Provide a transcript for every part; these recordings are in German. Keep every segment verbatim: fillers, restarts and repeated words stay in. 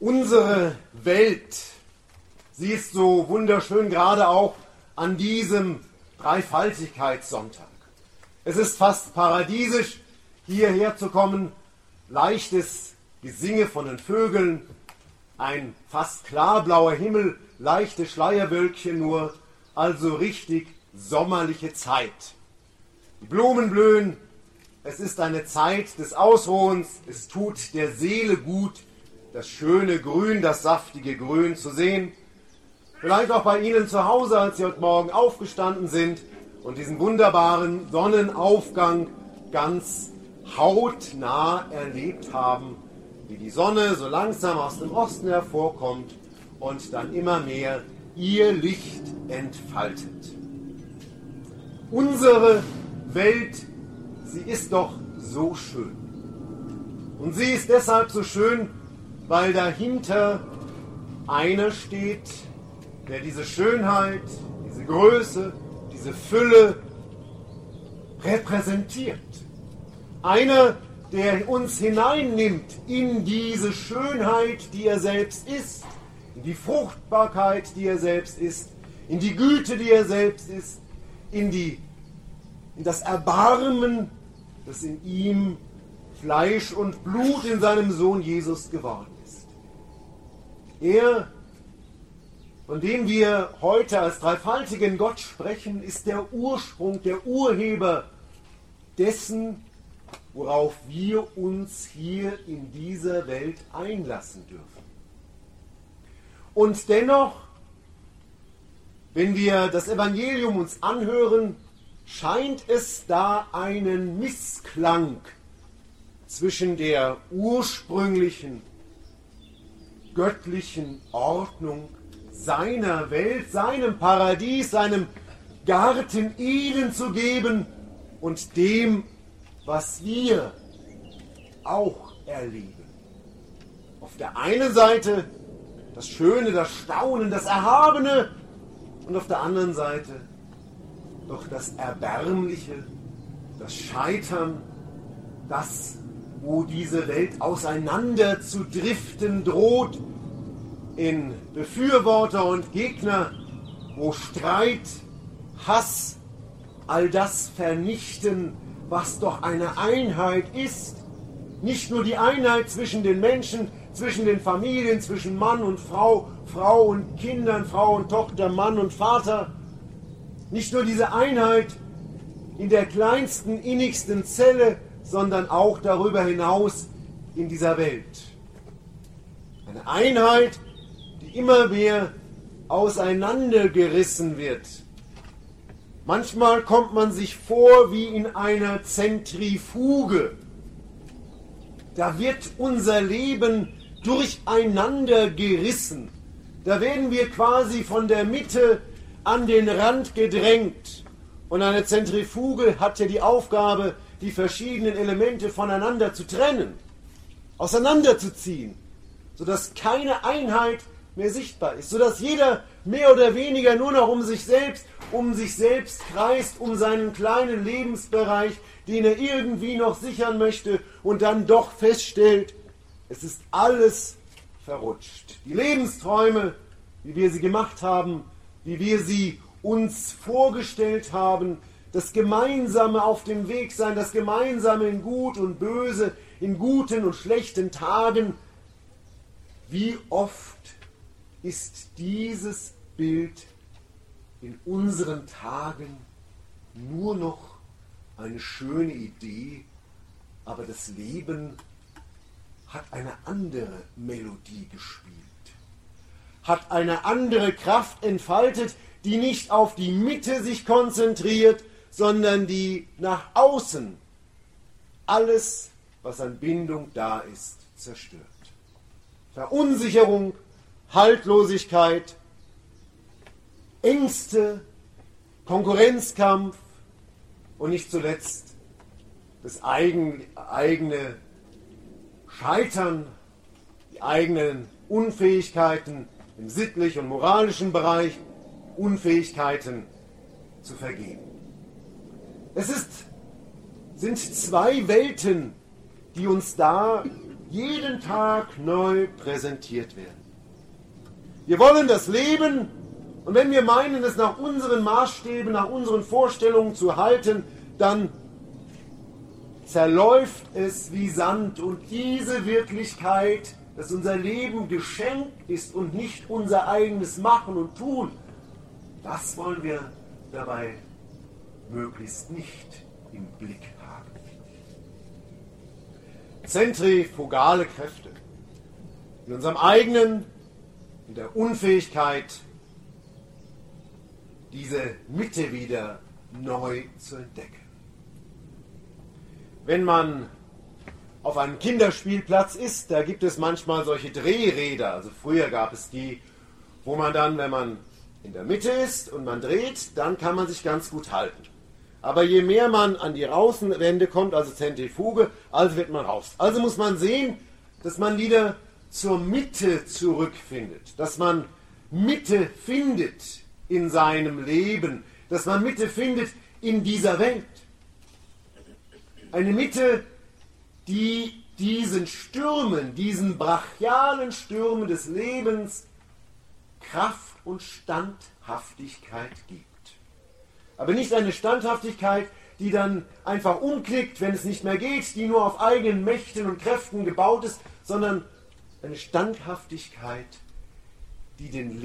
Unsere Welt, sie ist so wunderschön, gerade auch an diesem Dreifaltigkeitssonntag. Es ist fast paradiesisch, hierher zu kommen. Leichtes Gesinge von den Vögeln, ein fast klarblauer Himmel, leichte Schleierwölkchen nur, also richtig sommerliche Zeit. Die Blumen blühen, es ist eine Zeit des Ausruhens, es tut der Seele gut, das schöne Grün, das saftige Grün zu sehen. Vielleicht auch bei Ihnen zu Hause, als Sie heute Morgen aufgestanden sind und diesen wunderbaren Sonnenaufgang ganz hautnah erlebt haben, wie die Sonne so langsam aus dem Osten hervorkommt und dann immer mehr ihr Licht entfaltet. Unsere Welt, sie ist doch so schön. Und sie ist deshalb so schön, weil dahinter einer steht, der diese Schönheit, diese Größe, diese Fülle repräsentiert. Einer, der uns hineinnimmt in diese Schönheit, die er selbst ist, in die Fruchtbarkeit, die er selbst ist, in die Güte, die er selbst ist, in, die, in das Erbarmen, das in ihm Fleisch und Blut in seinem Sohn Jesus geworden ist. Er, von dem wir heute als dreifaltigen Gott sprechen, ist der Ursprung, der Urheber dessen, worauf wir uns hier in dieser Welt einlassen dürfen. Und dennoch, wenn wir das Evangelium uns anhören, scheint es da einen Missklang zwischen der ursprünglichen göttlichen Ordnung seiner Welt, seinem Paradies, seinem Garten Eden zu geben und dem, was wir auch erleben. Auf der einen Seite das Schöne, das Staunen, das Erhabene und auf der anderen Seite doch das Erbärmliche, das Scheitern, das, wo diese Welt auseinander zu driften droht, in Befürworter und Gegner, wo Streit, Hass, all das vernichten, was doch eine Einheit ist. Nicht nur die Einheit zwischen den Menschen, zwischen den Familien, zwischen Mann und Frau, Frau und Kindern, Frau und Tochter, Mann und Vater. Nicht nur diese Einheit in der kleinsten, innigsten Zelle, sondern auch darüber hinaus in dieser Welt. Eine Einheit, die immer mehr auseinandergerissen wird. Manchmal kommt man sich vor wie in einer Zentrifuge. Da wird unser Leben durcheinander gerissen. Da werden wir quasi von der Mitte an den Rand gedrängt. Und eine Zentrifuge hat ja die Aufgabe, die verschiedenen Elemente voneinander zu trennen, auseinanderzuziehen, sodass keine Einheit mehr sichtbar ist, sodass jeder mehr oder weniger nur noch um sich selbst, um sich selbst kreist, um seinen kleinen Lebensbereich, den er irgendwie noch sichern möchte und dann doch feststellt, es ist alles verrutscht. Die Lebensträume, wie wir sie gemacht haben, wie wir sie uns vorgestellt haben, das Gemeinsame auf dem Weg sein, das Gemeinsame in Gut und Böse, in guten und schlechten Tagen, wie oft ist dieses Bild in unseren Tagen nur noch eine schöne Idee, aber das Leben hat eine andere Melodie gespielt, hat eine andere Kraft entfaltet, die nicht auf die Mitte sich konzentriert, sondern die nach außen alles, was an Bindung da ist, zerstört. Verunsicherung, Haltlosigkeit, Ängste, Konkurrenzkampf und nicht zuletzt das eigen, eigene Scheitern, die eigenen Unfähigkeiten im sittlich- und moralischen Bereich, Unfähigkeiten zu vergeben. Es ist, sind zwei Welten, die uns da jeden Tag neu präsentiert werden. Wir wollen das Leben, und wenn wir meinen, es nach unseren Maßstäben, nach unseren Vorstellungen zu halten, dann zerläuft es wie Sand. Und diese Wirklichkeit, dass unser Leben Geschenk ist und nicht unser eigenes Machen und Tun, das wollen wir dabei möglichst nicht im Blick haben. Zentrifugale Kräfte in unserem eigenen, in der Unfähigkeit, diese Mitte wieder neu zu entdecken. Wenn man auf einem Kinderspielplatz ist, da gibt es manchmal solche Drehräder, also früher gab es die, wo man dann, wenn man in der Mitte ist und man dreht, dann kann man sich ganz gut halten. Aber je mehr man an die Außenwände kommt, also Zentrifuge, also wird man raus. Also muss man sehen, dass man wieder zur Mitte zurückfindet, dass man Mitte findet in seinem Leben, dass man Mitte findet in dieser Welt. Eine Mitte, die diesen Stürmen, diesen brachialen Stürmen des Lebens Kraft und Standhaftigkeit gibt. Aber nicht eine Standhaftigkeit, die dann einfach umknickt, wenn es nicht mehr geht, die nur auf eigenen Mächten und Kräften gebaut ist, sondern eine Standhaftigkeit, die den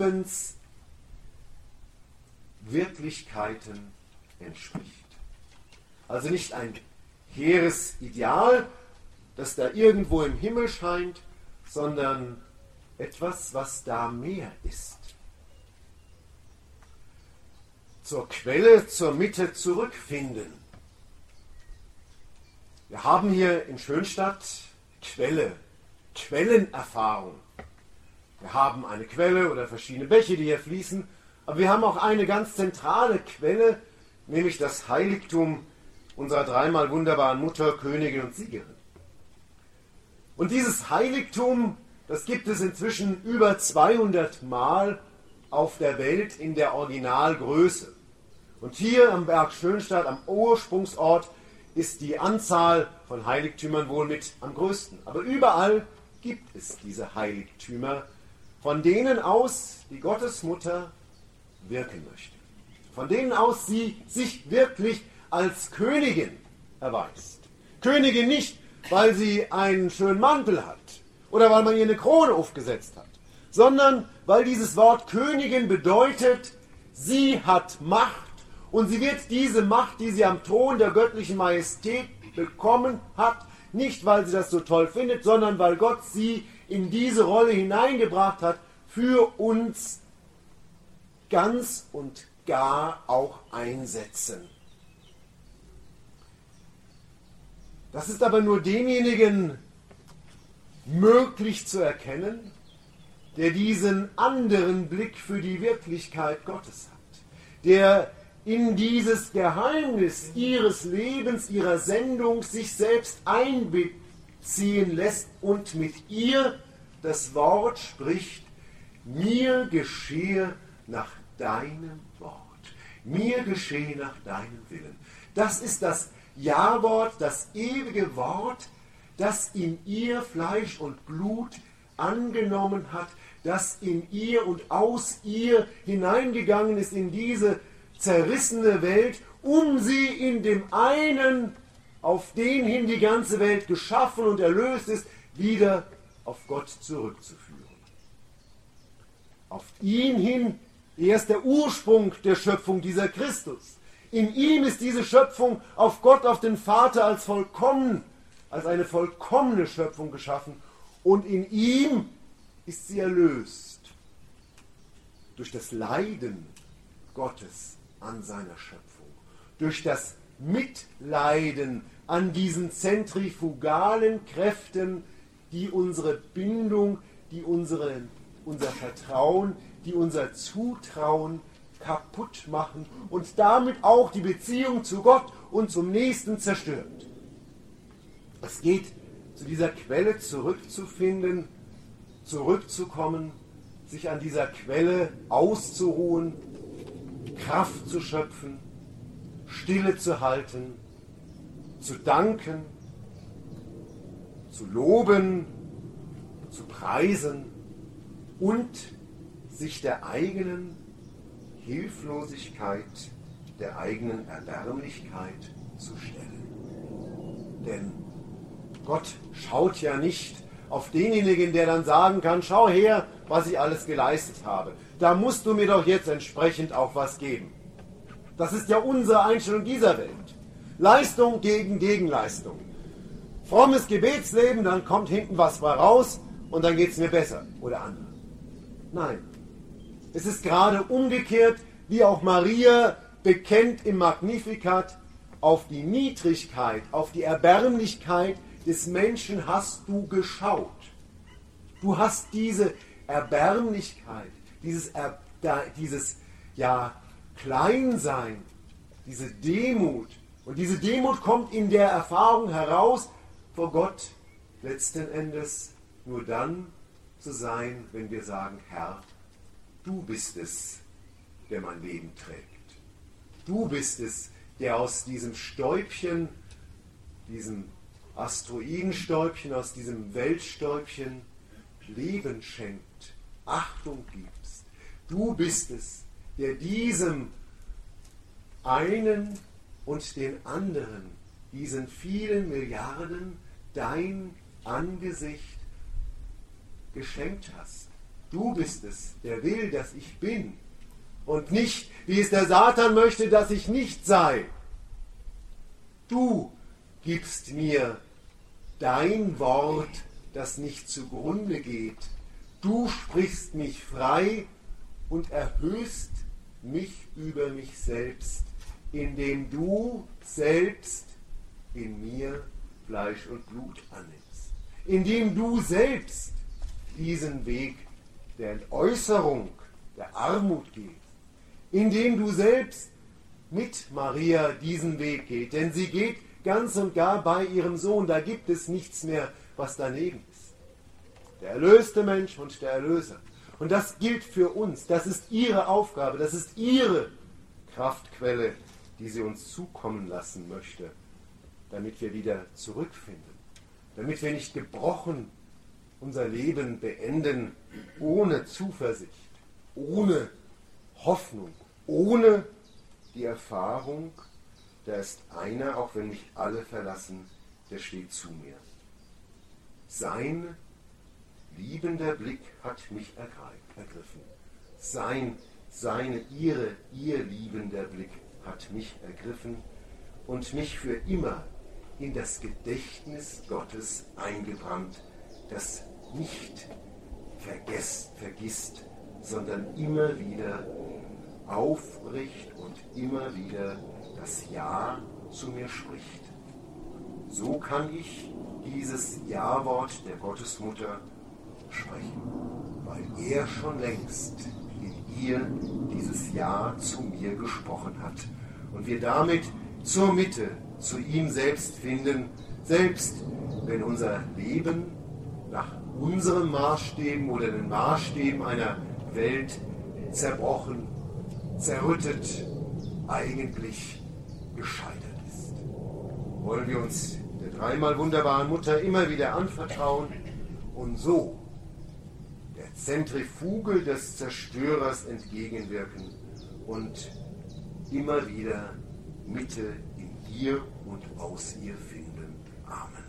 Lebenswirklichkeiten entspricht. Also nicht ein hehres Ideal, das da irgendwo im Himmel scheint, sondern etwas, was da mehr ist. Zur Quelle, zur Mitte zurückfinden. Wir haben hier in Schönstadt Quelle, Quellenerfahrung. Wir haben eine Quelle oder verschiedene Bäche, die hier fließen, aber wir haben auch eine ganz zentrale Quelle, nämlich das Heiligtum unserer dreimal wunderbaren Mutter, Königin und Siegerin. Und dieses Heiligtum, das gibt es inzwischen über zweihundert Mal auf der Welt in der Originalgröße. Und hier am Berg Schönstadt, am Ursprungsort, ist die Anzahl von Heiligtümern wohl mit am größten. Aber überall gibt es diese Heiligtümer, von denen aus die Gottesmutter wirken möchte. Von denen aus sie sich wirklich als Königin erweist. Königin nicht, weil sie einen schönen Mantel hat oder weil man ihr eine Krone aufgesetzt hat, sondern weil dieses Wort Königin bedeutet, sie hat Macht und sie wird diese Macht, die sie am Thron der göttlichen Majestät bekommen hat, nicht weil sie das so toll findet, sondern weil Gott sie in diese Rolle hineingebracht hat, für uns ganz und gar auch einsetzen. Das ist aber nur demjenigen möglich zu erkennen, der diesen anderen Blick für die Wirklichkeit Gottes hat, der in dieses Geheimnis ihres Lebens, ihrer Sendung sich selbst einbeziehen lässt und mit ihr das Wort spricht: Mir geschehe nach deinem Wort, mir geschehe nach deinem Willen. Das ist das Ja-Wort, das ewige Wort, das in ihr Fleisch und Blut angenommen hat, das in ihr und aus ihr hineingegangen ist in diese zerrissene Welt, um sie in dem einen, auf den hin die ganze Welt geschaffen und erlöst ist, wieder auf Gott zurückzuführen. Auf ihn hin, er ist der Ursprung der Schöpfung, dieser Christus. In ihm ist diese Schöpfung auf Gott, auf den Vater als vollkommen, als eine vollkommene Schöpfung geschaffen. Und in ihm ist sie erlöst durch das Leiden Gottes an seiner Schöpfung, durch das Mitleiden an diesen zentrifugalen Kräften, die unsere Bindung, die unsere, unser Vertrauen, die unser Zutrauen kaputt machen und damit auch die Beziehung zu Gott und zum Nächsten zerstört. Es geht, zu dieser Quelle zurückzufinden, zurückzukommen, sich an dieser Quelle auszuruhen, Kraft zu schöpfen, Stille zu halten, zu danken, zu loben, zu preisen und sich der eigenen Hilflosigkeit, der eigenen Erbärmlichkeit zu stellen. Denn Gott schaut ja nicht auf denjenigen, der dann sagen kann, schau her, was ich alles geleistet habe. Da musst du mir doch jetzt entsprechend auch was geben. Das ist ja unsere Einstellung dieser Welt. Leistung gegen Gegenleistung. Frommes Gebetsleben, dann kommt hinten was bei raus und dann geht es mir besser oder anders. Nein, es ist gerade umgekehrt, wie auch Maria bekennt im Magnificat, auf die Niedrigkeit, auf die Erbärmlichkeit des Menschen hast du geschaut. Du hast diese Erbärmlichkeit, dieses, er, da, dieses ja, Kleinsein, diese Demut. Und diese Demut kommt in der Erfahrung heraus, vor Gott letzten Endes nur dann zu sein, wenn wir sagen, Herr, du bist es, der mein Leben trägt. Du bist es, der aus diesem Stäubchen, diesem Asteroidenstäubchen, aus diesem Weltstäubchen Leben schenkt, Achtung gibst. Du bist es, der diesem einen und den anderen, diesen vielen Milliarden, dein Angesicht geschenkt hast. Du bist es, der will, dass ich bin und nicht, wie es der Satan möchte, dass ich nicht sei. Du gibst mir dein Wort, das nicht zugrunde geht. Du sprichst mich frei und erhöhst mich über mich selbst, indem du selbst in mir Fleisch und Blut annimmst. Indem du selbst diesen Weg der Entäußerung, der Armut gehst. Indem du selbst mit Maria diesen Weg geht. Denn sie geht ganz und gar bei ihrem Sohn. Da gibt es nichts mehr, was daneben ist. Der erlöste Mensch und der Erlöser. Und das gilt für uns. Das ist ihre Aufgabe. Das ist ihre Kraftquelle, die sie uns zukommen lassen möchte, damit wir wieder zurückfinden. Damit wir nicht gebrochen unser Leben beenden, ohne Zuversicht, ohne Hoffnung, ohne die Erfahrung, da ist einer, auch wenn mich alle verlassen, der steht zu mir. Sein liebender Blick hat mich ergriffen. Sein, seine, ihre, ihr liebender Blick hat mich ergriffen und mich für immer in das Gedächtnis Gottes eingebrannt, das nicht vergesst, vergisst, sondern immer wieder aufbricht und immer wieder das Ja zu mir spricht. So kann ich dieses Ja-Wort der Gottesmutter sprechen, weil er schon längst in ihr dieses Ja zu mir gesprochen hat und wir damit zur Mitte, zu ihm selbst finden, selbst wenn unser Leben nach unseren Maßstäben oder den Maßstäben einer Welt zerbrochen, zerrüttet, eigentlich gescheitert ist. Wollen wir uns der dreimal wunderbaren Mutter immer wieder anvertrauen und so der Zentrifuge des Zerstörers entgegenwirken und immer wieder Mitte in ihr und aus ihr finden. Amen.